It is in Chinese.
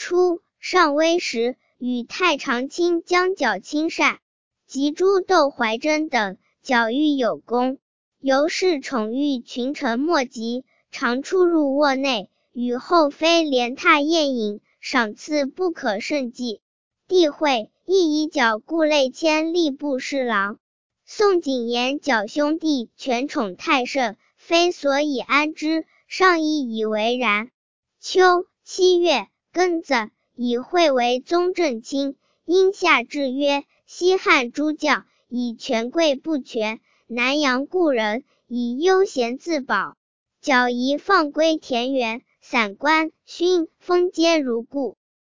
初，上威时，与太常卿将角亲善，及诸窦怀真等，角欲有功，由是宠遇群臣莫及，常出入卧内，与后妃连榻宴饮，赏赐不可胜计。帝会，亦以角故累迁吏部侍郎。宋景言角兄弟权宠太甚，非所以安之，上亦以为然。秋7月，庚子，以惠为宗正卿。因下制曰：西汉诸将，以权贵不全，南阳故人，以悠闲自保。角宜放归田园，散官勋封皆如故。